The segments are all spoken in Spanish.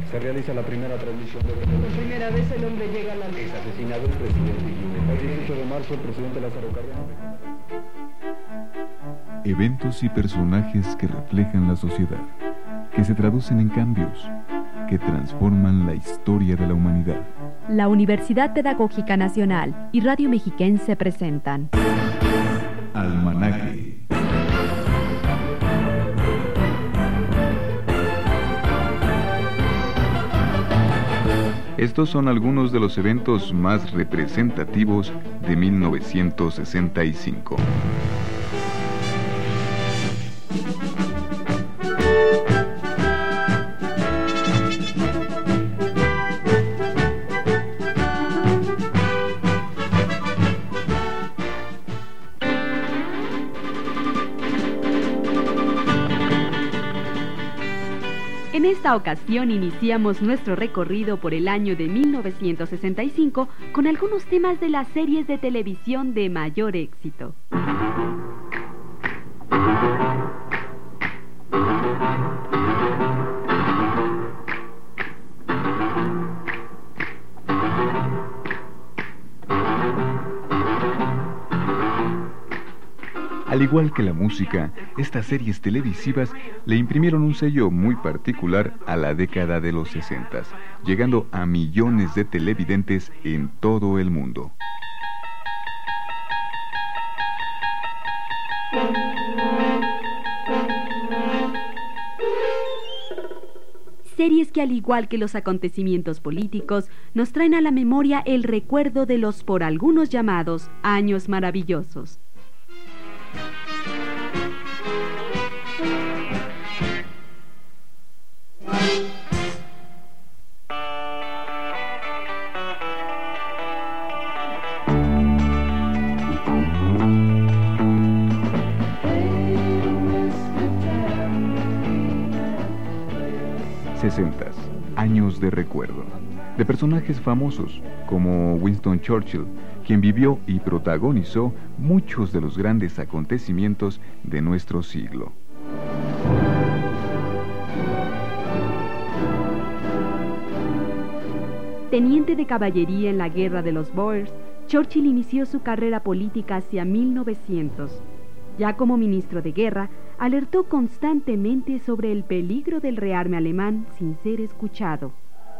Se realiza la primera transmisión de... Por primera vez el hombre llega a la luna. Es asesinado el presidente Guillermo. El 18 de marzo el presidente Lázaro Cárdenas. Eventos y personajes que reflejan la sociedad, que se traducen en cambios, que transforman la historia de la humanidad. La Universidad Pedagógica Nacional y Radio Mexiquense presentan Almanaque. Estos son algunos de los eventos más representativos de 1965. En esta ocasión iniciamos nuestro recorrido por el año de 1965 con algunos temas de las series de televisión de mayor éxito. Al igual que la música, estas series televisivas le imprimieron un sello muy particular a la década de los 60, llegando a millones de televidentes en todo el mundo. Series que, al igual que los acontecimientos políticos, nos traen a la memoria el recuerdo de los por algunos llamados años maravillosos. Sesentas, años de recuerdo, de personajes famosos como Winston Churchill, quien vivió y protagonizó muchos de los grandes acontecimientos de nuestro siglo. Teniente de caballería en la Guerra de los Boers, Churchill inició su carrera política hacia 1900. Ya como ministro de guerra, alertó constantemente sobre el peligro del rearme alemán sin ser escuchado.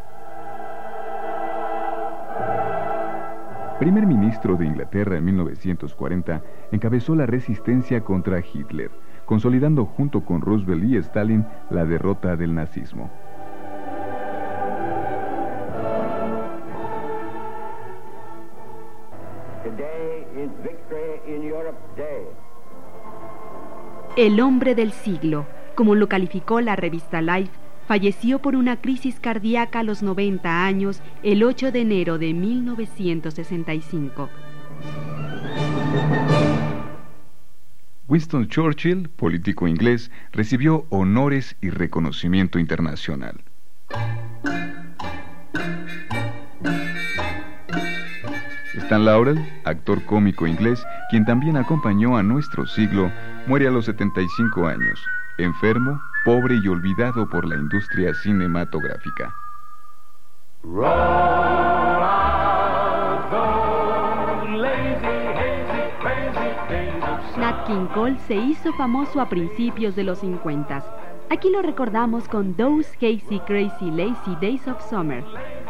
Primer ministro de Inglaterra en 1940, encabezó la resistencia contra Hitler, consolidando junto con Roosevelt y Stalin la derrota del nazismo. Today is Victory in Europe Day. El hombre del siglo, como lo calificó la revista Life, falleció por una crisis cardíaca a los 90 años el 8 de enero de 1965. Winston Churchill, político inglés, recibió honores y reconocimiento internacional. Stan Laurel, actor cómico inglés, quien también acompañó a nuestro siglo, muere a los 75 años, enfermo, pobre y olvidado por la industria cinematográfica. Nat King Cole se hizo famoso a principios de los 50. Aquí lo recordamos con Those Hazy Crazy Lazy Days of Summer.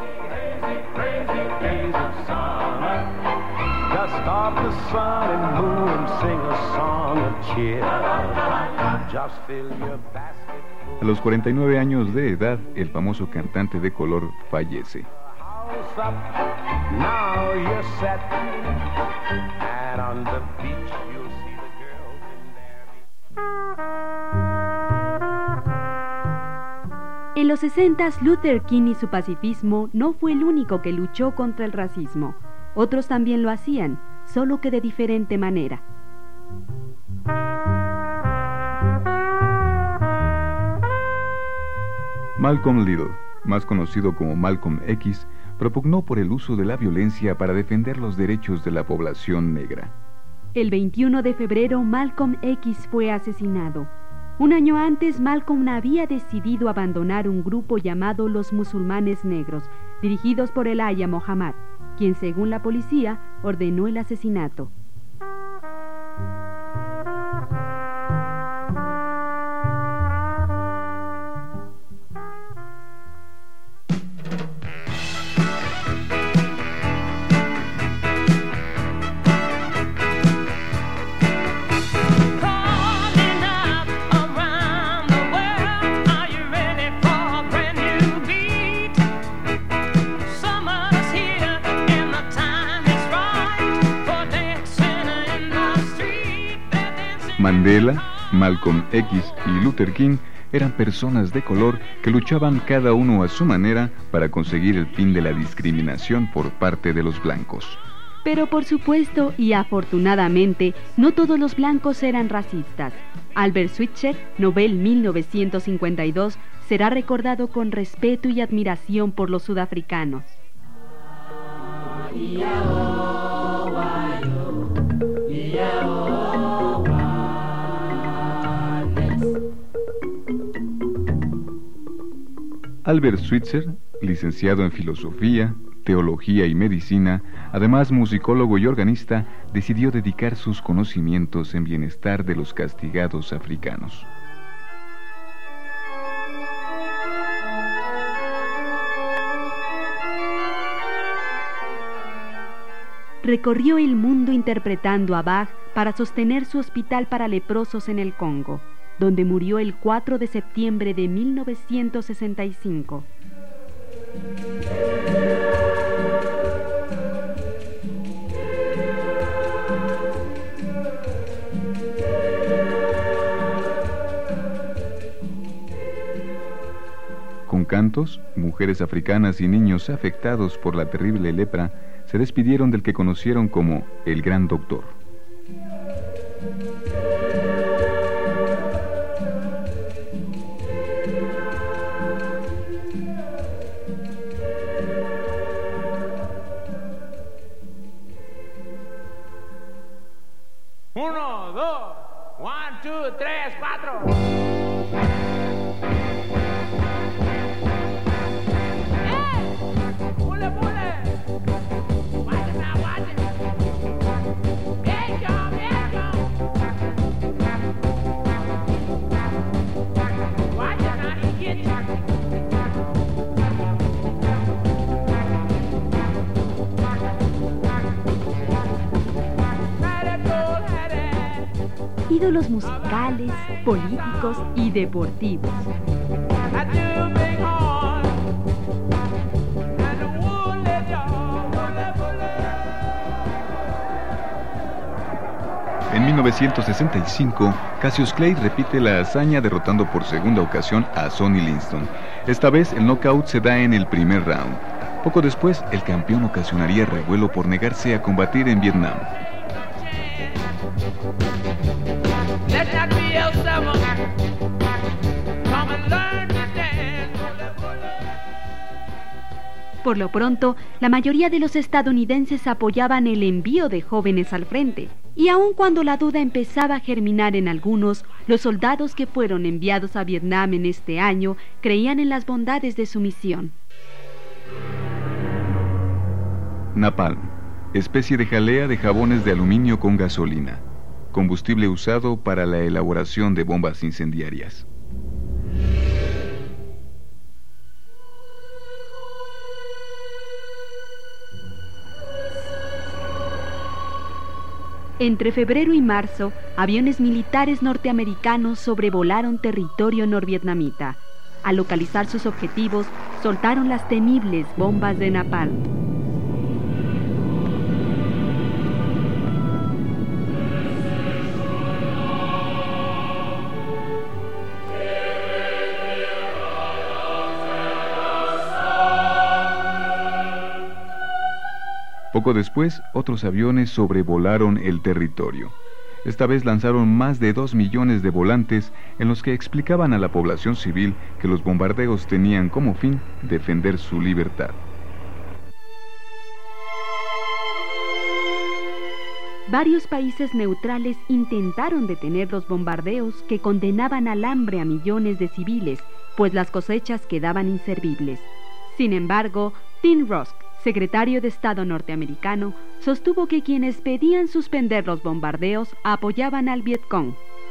Dust off the sun and moon and sing a song of cheer. Just fill your basket. A los 49 años de edad, el famoso cantante de color fallece. House up, now you're set. And on the beach you'll see the girls in their... En los 60, Luther King y su pacifismo no fue el único que luchó contra el racismo. Otros también lo hacían, solo que de diferente manera. Malcolm Little, más conocido como Malcolm X, propugnó por el uso de la violencia para defender los derechos de la población negra. El 21 de febrero, Malcolm X fue asesinado. Un año antes, Malcolm había decidido abandonar un grupo llamado los Musulmanes Negros, dirigidos por el Aya Mohammad, quien, según la policía, ordenó el asesinato. Mandela, Malcolm X y Luther King eran personas de color que luchaban cada uno a su manera para conseguir el fin de la discriminación por parte de los blancos. Pero por supuesto y afortunadamente, no todos los blancos eran racistas. Albert Schweitzer, Nobel 1952, será recordado con respeto y admiración por los sudafricanos. Albert Schweitzer, licenciado en Filosofía, Teología y Medicina, además musicólogo y organista, decidió dedicar sus conocimientos en bienestar de los castigados africanos. Recorrió el mundo interpretando a Bach para sostener su hospital para leprosos en el Congo, donde murió el 4 de septiembre de 1965. Con cantos, mujeres africanas y niños afectados por la terrible lepra se despidieron del que conocieron como el Gran Doctor. Uno, dos, 1, 2, 3, 4. ¡Pule, pule! ¡Watch it now, watch it! ¡Bien, John, bien, John! Watch it now, he gets you. Ídolos musicales, políticos y deportivos. En 1965, Cassius Clay repite la hazaña derrotando por segunda ocasión a Sonny Liston. Esta vez el knockout se da en el primer round. Poco después, el campeón ocasionaría revuelo por negarse a combatir en Vietnam. Por lo pronto, la mayoría de los estadounidenses apoyaban el envío de jóvenes al frente. Y aun cuando la duda empezaba a germinar en algunos, los soldados que fueron enviados a Vietnam en este año creían en las bondades de su misión. Napalm, especie de jalea de jabones de aluminio con gasolina, combustible usado para la elaboración de bombas incendiarias. Entre febrero y marzo, aviones militares norteamericanos sobrevolaron territorio norvietnamita. Al localizar sus objetivos, soltaron las temibles bombas de napalm. Poco después, otros aviones sobrevolaron el territorio. Esta vez lanzaron más de 2 millones de volantes en los que explicaban a la población civil que los bombardeos tenían como fin defender su libertad. varios países neutrales intentaron detener los bombardeos que condenaban al hambre a millones de civiles, pues las cosechas quedaban inservibles. Sin embargo, Tim Rusk, secretario de Estado norteamericano, sostuvo que quienes pedían suspender los bombardeos apoyaban al Vietcong.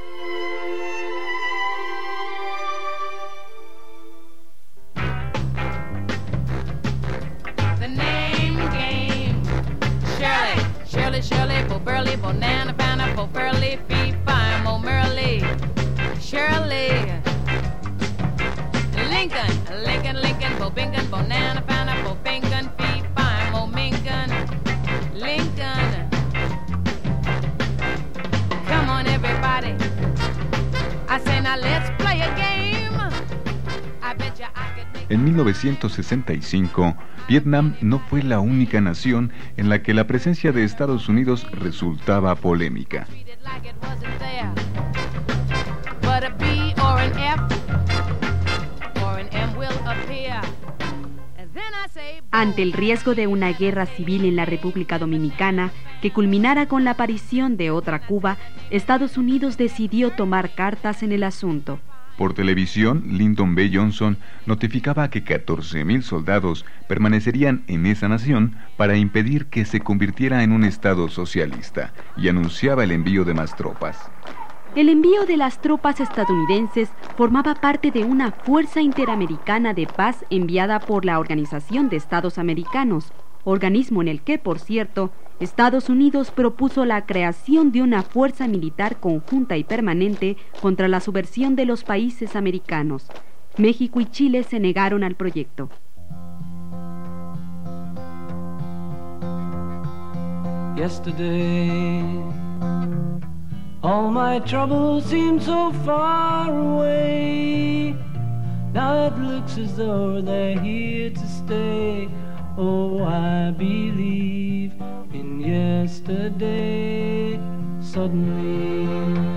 Shirley, Bo Burley, Bonana, Banana, Bo Burley, Fee, Fine, Mo Merley, Shirley, Lincoln, Bo Bingham, Bonana, Banana, Bo Bingham, Fee, Fine, Mo Mingan, Lincoln. Come on, everybody. I say now let's play a game. I bet you I could make. En 1965, Vietnam no fue la única nación en la que la presencia de Estados Unidos resultaba polémica. Ante el riesgo de una guerra civil en la República Dominicana, que culminara con la aparición de otra Cuba, Estados Unidos decidió tomar cartas en el asunto. Por televisión, Lyndon B. Johnson notificaba que 14,000 soldados permanecerían en esa nación para impedir que se convirtiera en un estado socialista, y anunciaba el envío de más tropas. El envío de las tropas estadounidenses formaba parte de una fuerza interamericana de paz enviada por la Organización de Estados Americanos, organismo en el que, por cierto, Estados Unidos propuso la creación de una fuerza militar conjunta y permanente contra la subversión de los países americanos. México y Chile se negaron al proyecto. Yesterday, all my troubles seem so far away. Now it looks as though they're here to stay. Oh, I believe in yesterday. Suddenly,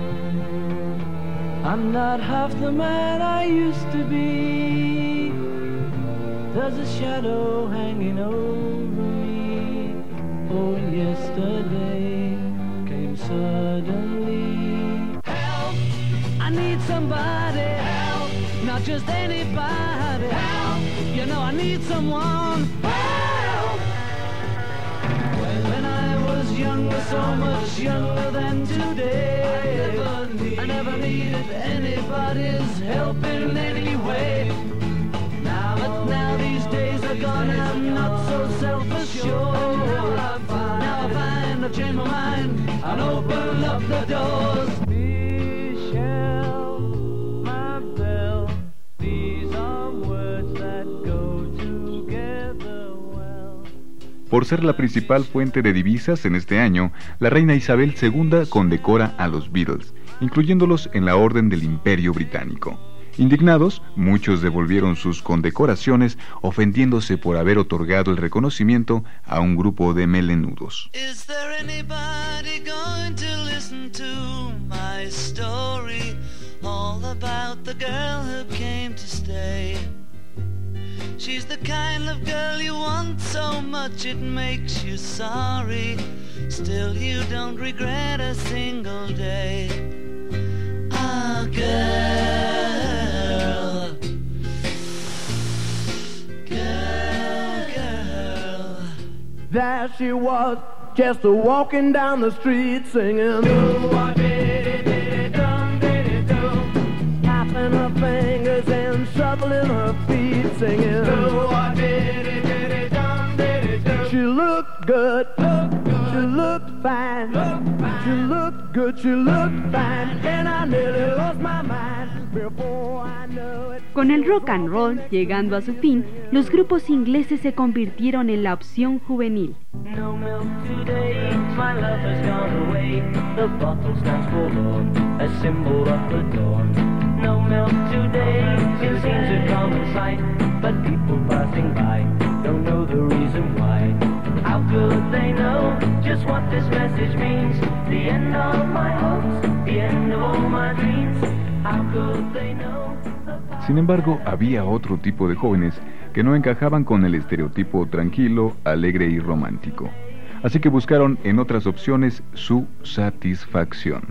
I'm not half the man I used to be. There's a shadow hanging over me. Oh, yesterday came suddenly. Help! I need somebody. Help! Not just anybody. Help! You know I need someone. Help! When I was younger, so much younger than today, I never needed anybody's help in any way. But now these days are gone and I'm not so self-assured. Now I find I've changed my mind and open up the doors. Michelle, my belle, these are words that go together well. Por ser la principal fuente de divisas en este año, la reina Isabel II condecora a los Beatles, incluyéndolos en la Orden del Imperio Británico. Indignados, muchos devolvieron sus condecoraciones, ofendiéndose por haber otorgado el reconocimiento a un grupo de melenudos. Is there anybody going to listen to my story? All about the girl who came to stay. She's the kind of girl you want so much it makes you sorry. Still you don't regret a single day. Ah, girl. There she was, just walking down the street singing, do-a-diddy-dum-diddy-dum, tapping her fingers and shuffling her feet singing, do-a-diddy-diddy-dum-diddy-dum. She looked good, she looked fine, she looked good, she looked fine, and I nearly lost my mind before I knew it. Con el rock and roll llegando a su fin, los grupos ingleses se convirtieron en la opción juvenil. No milk today, my lover's gone away. The bottle stands forlorn, a symbol of the dawn. No milk today, it seems a common sight, but people passing by don't know the reason why. How could they know just what this message means? The end of my hopes, the end of all my dreams. How could they know? Sin embargo, había otro tipo de jóvenes que no encajaban con el estereotipo tranquilo, alegre y romántico. así que buscaron en otras opciones su satisfacción.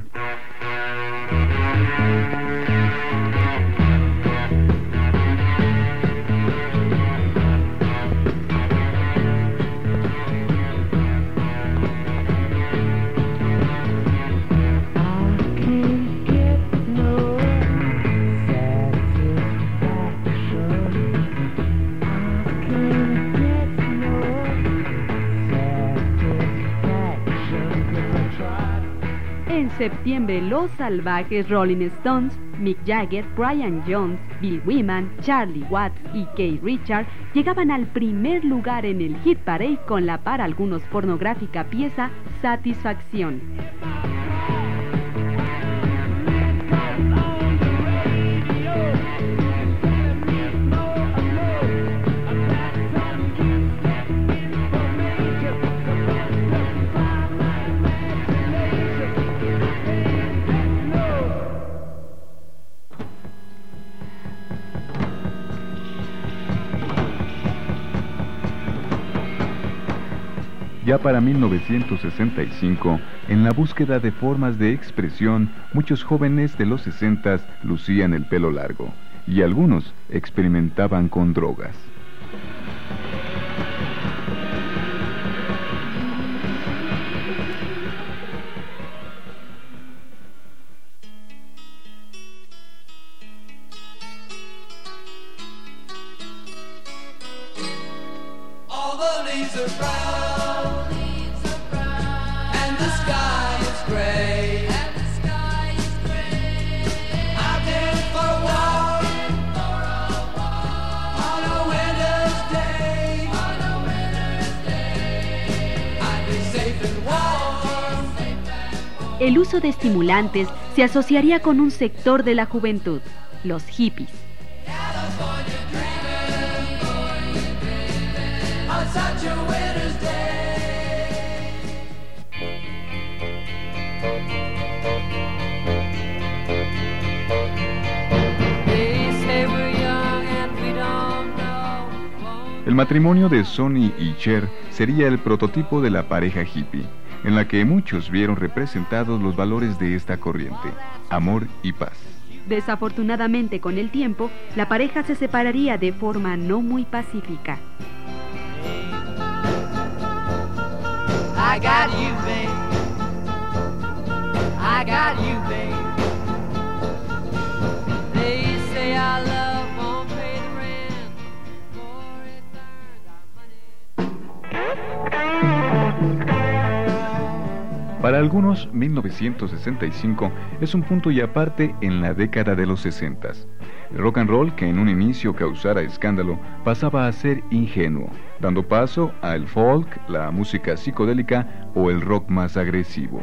En septiembre, los salvajes Rolling Stones, Mick Jagger, Brian Jones, Bill Wyman, Charlie Watts y Keith Richards llegaban al primer lugar en el Hit Parade con la para algunos pornográfica pieza Satisfacción. Ya para 1965, en la búsqueda de formas de expresión, muchos jóvenes de los 60s lucían el pelo largo, y algunos experimentaban con drogas. All the leaves are brown, and the sky is gray. I've been for a walk on a winter's day. I'd be safe and warm. El uso de estimulantes se asociaría con un sector de la juventud, los hippies. On such a winter's day. They say we're young and we don't know. El matrimonio de Sonny y Cher sería el prototipo de la pareja hippie, en la que muchos vieron representados los valores de esta corriente, amor y paz. Desafortunadamente, con el tiempo, la pareja se separaría de forma no muy pacífica. I got you, babe. I got you, babe. They say our love won't pay the rent, for it burns our money. Para algunos, 1965 es un punto y aparte en la década de los 60s. El rock and roll, que en un inicio causara escándalo, pasaba a ser ingenuo, dando paso al folk, la música psicodélica o el rock más agresivo.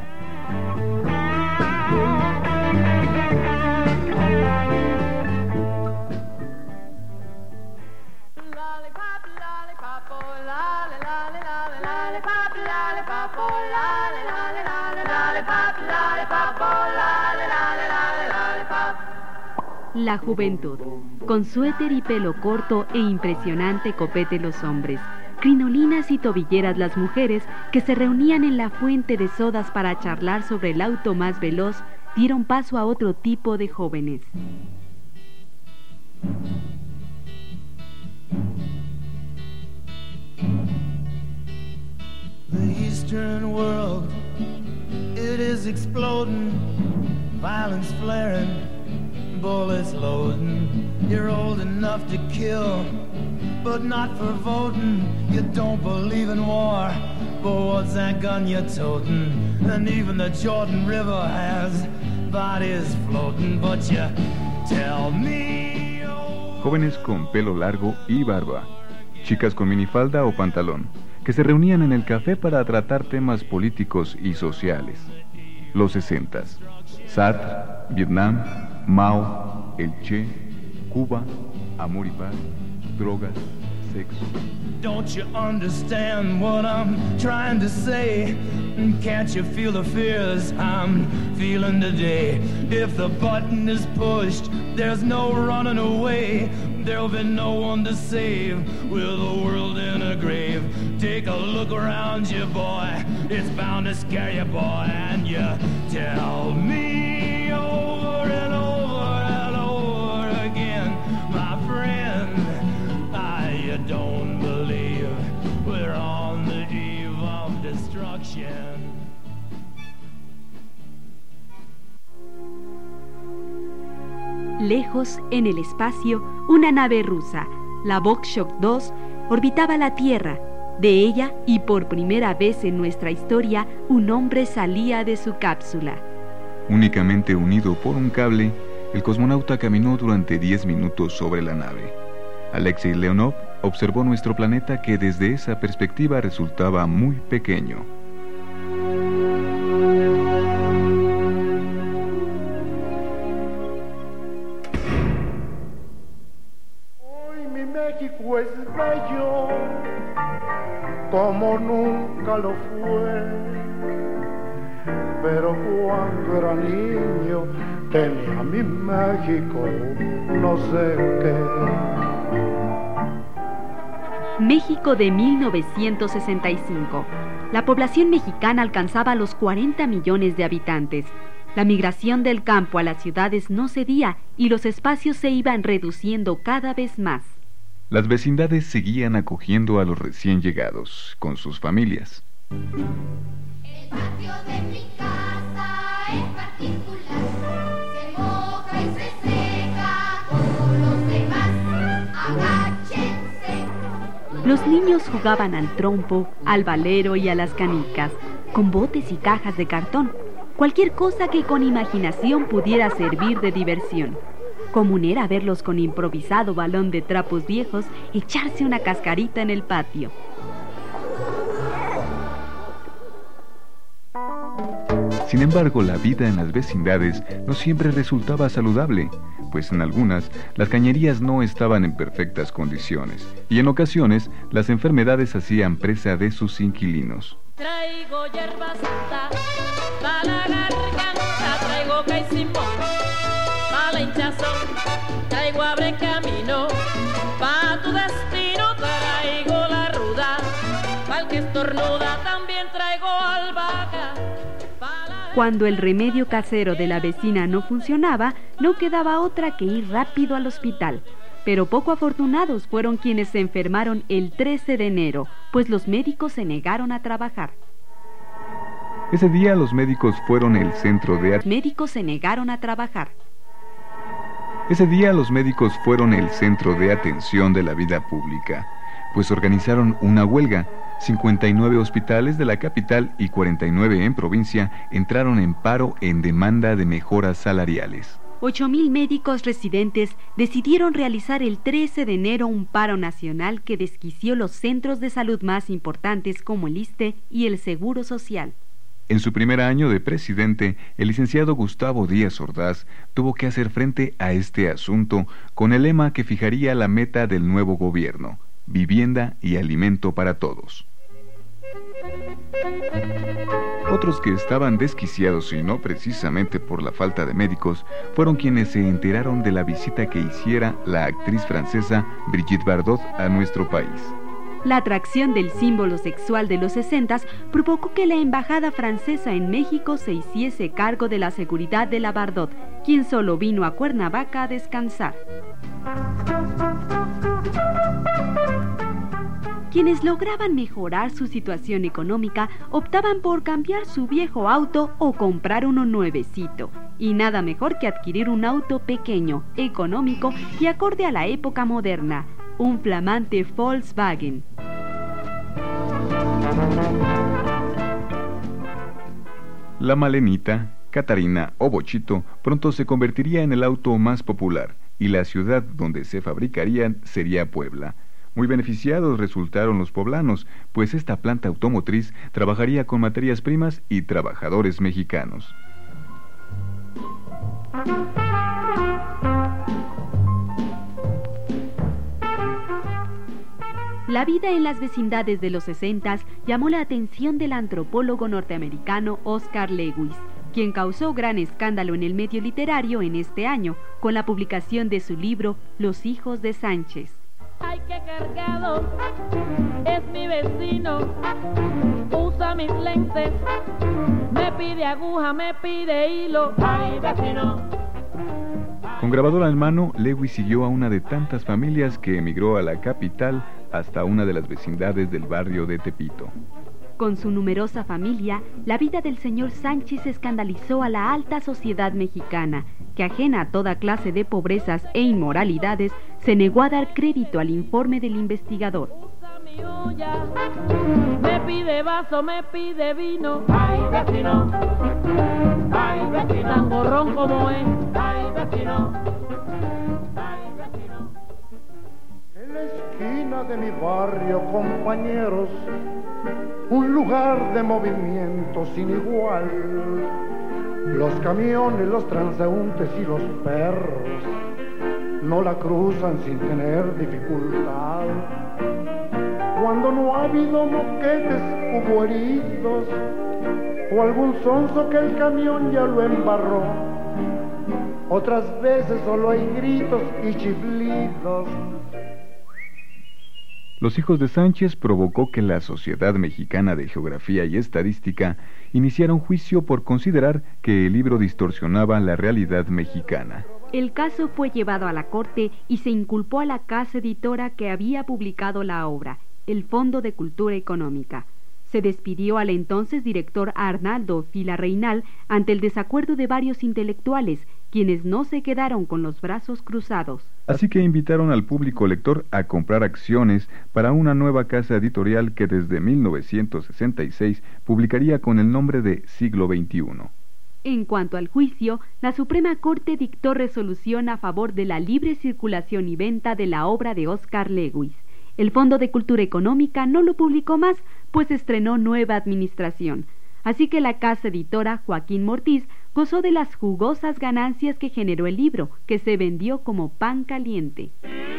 La juventud, con suéter y pelo corto e impresionante copete los hombres, crinolinas y tobilleras las mujeres que se reunían en la fuente de sodas para charlar sobre el auto más veloz, dieron paso a otro tipo de jóvenes. The Eastern world, it is exploding, violence flaring, bullets loading. You're old enough to kill, but not for voting. You don't believe in war, but what's that gun you're toting? And even the Jordan River has bodies floating, but you tell me. Jóvenes con pelo largo y barba, chicas con minifalda o pantalón, que se reunían en el café para tratar temas políticos y sociales. Los 60s, Sartre, Vietnam, Mao, el Che, Cuba, amor y paz, drogas, sexo. Don't you understand what I'm trying to say? Can't you feel the fears I'm feeling today? If the button is pushed, there's no running away. there'll be no one to save with the world in a grave. Take a look around you, boy, it's bound to scare you, boy, and you tell me over and over and over again, my friend, I don't believe we're on the eve of destruction. Lejos, en el espacio, una nave rusa, la Voskhod 2, orbitaba la Tierra. De ella, y por primera vez en nuestra historia, un hombre salía de su cápsula. Únicamente unido por un cable, el cosmonauta caminó durante 10 minutos sobre la nave. Alexei Leonov observó nuestro planeta que desde esa perspectiva resultaba muy pequeño. México es bello como nunca lo fue, pero cuando era niño tenía mi México no sé qué. México de 1965. La población mexicana alcanzaba los 40 millones de habitantes. La migración del campo a las ciudades no cedía y los espacios se iban reduciendo cada vez más. Las vecindades seguían acogiendo a los recién llegados, con sus familias. El patio de mi casa es particular, se moja y se seca como los demás, agáchense. Los niños jugaban al trompo, al valero y a las canicas, con botes y cajas de cartón, cualquier cosa que con imaginación pudiera servir de diversión. Común era verlos con improvisado balón de trapos viejos echarse una cascarita en el patio. Sin embargo, la vida en las vecindades no siempre resultaba saludable, pues en algunas las cañerías no estaban en perfectas condiciones y en ocasiones las enfermedades hacían presa de sus inquilinos. Traigo hierba santa pa' la garganta, traigo caicimón pa' la hinchazón, traigo abre camino pa' tu destino, traigo la ruda pa'l que estornuda, también traigo albahaca. Cuando el remedio casero de la vecina no funcionaba, no quedaba otra que ir rápido al hospital. Pero poco afortunados fueron quienes se enfermaron el 13 de enero, pues los médicos se negaron a trabajar. Ese día los médicos fueron el centro de... Médicos se negaron a trabajar. Ese día los médicos fueron el centro de atención de la vida pública, pues organizaron una huelga. 59 hospitales de la capital y 49 en provincia entraron en paro en demanda de mejoras salariales. 8,000 médicos residentes decidieron realizar el 13 de enero un paro nacional que desquició los centros de salud más importantes como el ISSSTE y el Seguro Social. En su primer año de presidente, el licenciado Gustavo Díaz Ordaz tuvo que hacer frente a este asunto con el lema que fijaría la meta del nuevo gobierno: vivienda y alimento para todos. Otros que estaban desquiciados y no precisamente por la falta de médicos fueron quienes se enteraron de la visita que hiciera la actriz francesa Brigitte Bardot a nuestro país. La atracción del símbolo sexual de los 60s provocó que la embajada francesa en México se hiciese cargo de la seguridad de la Bardot, quien solo vino a Cuernavaca a descansar. Quienes lograban mejorar su situación económica optaban por cambiar su viejo auto o comprar uno nuevecito. Y nada mejor que adquirir un auto pequeño, económico y acorde a la época moderna, un flamante Volkswagen. La Malenita, Catarina o Bochito pronto se convertiría en el auto más popular y la ciudad donde se fabricarían sería Puebla. Muy beneficiados resultaron los poblanos, pues esta planta automotriz trabajaría con materias primas y trabajadores mexicanos. La vida en las vecindades de los 60s llamó la atención del antropólogo norteamericano Oscar Lewis, quien causó gran escándalo en el medio literario en este año con la publicación de su libro Los hijos de Sánchez. Ay, qué cargado es mi vecino, usa mis lentes, me pide aguja, me pide hilo. Ay, vecino. Con grabadora en mano, Lewis siguió a una de tantas familias que emigró a la capital hasta una de las vecindades del barrio de Tepito. Con su numerosa familia, la vida del señor Sánchez escandalizó a la alta sociedad mexicana, que ajena a toda clase de pobrezas e inmoralidades, se negó a dar crédito al informe del investigador. Usa mi olla, me pide vaso, me pide vino. Ay, vecino, tan gorrón como es. Ay, vecino, En la esquina de mi barrio, compañeros, un lugar de movimiento sin igual. Los camiones, los transeúntes y los perros no la cruzan sin tener dificultad. Cuando no ha habido moquetes, hubo heridos o algún sonso que el camión ya lo embarró. Otras veces solo hay gritos y chiflidos. Los hijos de Sánchez provocó que la Sociedad Mexicana de Geografía y Estadística iniciara un juicio por considerar que el libro distorsionaba la realidad mexicana. El caso fue llevado a la corte y se inculpó a la casa editora que había publicado la obra, el Fondo de Cultura Económica. Se despidió al entonces director Arnaldo Filarreynal ante el desacuerdo de varios intelectuales, quienes no se quedaron con los brazos cruzados. Así que invitaron al público lector a comprar acciones para una nueva casa editorial que desde 1966 publicaría con el nombre de Siglo XXI. En cuanto al juicio, la Suprema Corte dictó resolución a favor de la libre circulación y venta de la obra de Oscar Lewis. El Fondo de Cultura Económica no lo publicó más, pues estrenó nueva administración. Así que la casa editora Joaquín Mortiz gozó de las jugosas ganancias que generó el libro, que se vendió como pan caliente.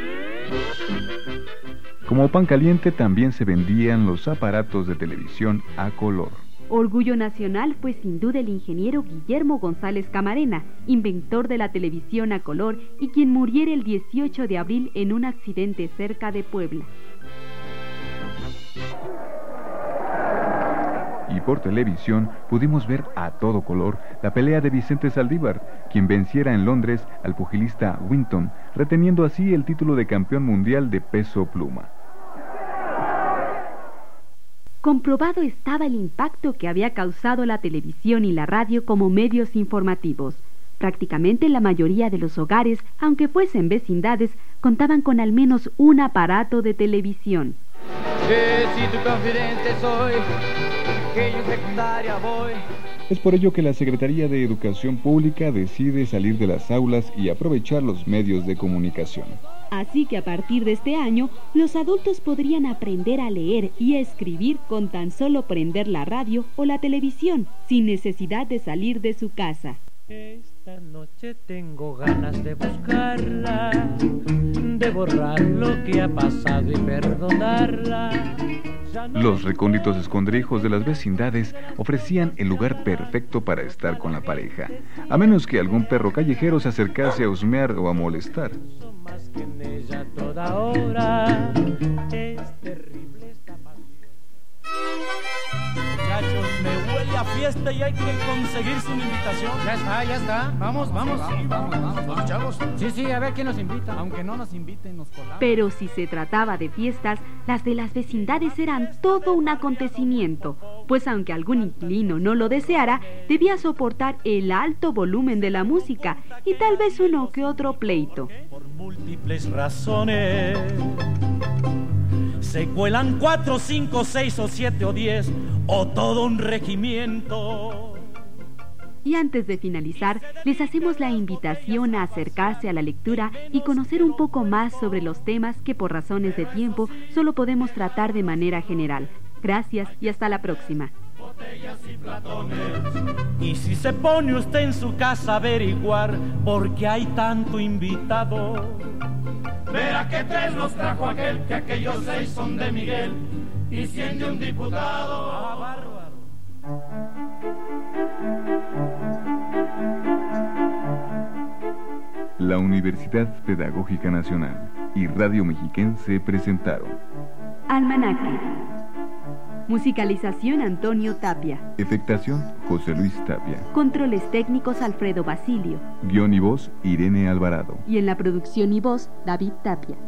Como pan caliente también se vendían los aparatos de televisión a color. Orgullo nacional fue sin duda el ingeniero Guillermo González Camarena, inventor de la televisión a color y quien muriera el 18 de abril en un accidente cerca de Puebla. Y por televisión pudimos ver a todo color la pelea de Vicente Saldívar, quien venciera en Londres al pugilista Winton, reteniendo así el título de campeón mundial de peso pluma. Comprobado estaba el impacto que había causado la televisión y la radio como medios informativos. Prácticamente la mayoría de los hogares, aunque fuesen vecindades, contaban con al menos un aparato de televisión. Que si tu confidente soy, que yo secundaria voy. Es por ello que la Secretaría de Educación Pública decide salir de las aulas y aprovechar los medios de comunicación. Así que a partir de este año, los adultos podrían aprender a leer y a escribir con tan solo prender la radio o la televisión, sin necesidad de salir de su casa. Esta noche tengo ganas de buscarla, de borrar lo que ha pasado y perdonarla. Los recónditos escondrijos de las vecindades ofrecían el lugar perfecto para estar con la pareja, a menos que algún perro callejero se acercase a husmear o a molestar. Más que en ella toda hora, es terrible esta pasión. Muchachos, me huele a fiesta y hay que conseguirse una invitación. Ya está. Vamos. Vamos, chavos. Sí, a ver quién nos invita. Aunque no nos inviten, nos colamos. Pero si se trataba de fiestas, las de las vecindades eran todo un acontecimiento, pues aunque algún inquilino no lo deseara, debía soportar el alto volumen de la música y tal vez uno que otro pleito. Por múltiples razones se cuelan 4, 5, 6 o 7 o 10 o todo un regimiento. Y antes de finalizar, les hacemos la invitación a acercarse a la lectura y conocer un poco más sobre los temas que por razones de tiempo solo podemos tratar de manera general. Gracias y hasta la próxima. Botellas y platones. Y si se pone usted en su casa a averiguar por qué hay tanto invitado, verá que 3 los trajo aquel, que aquellos 6 son de Miguel y 100 de un diputado. ¡Ah, bárbaro! la Universidad Pedagógica Nacional y Radio Mexiquense presentaron Almanaque. Musicalización Antonio Tapia. Efectación José Luis Tapia. Controles técnicos Alfredo Basilio. Guión y voz Irene Alvarado. Y en la producción y voz David Tapia.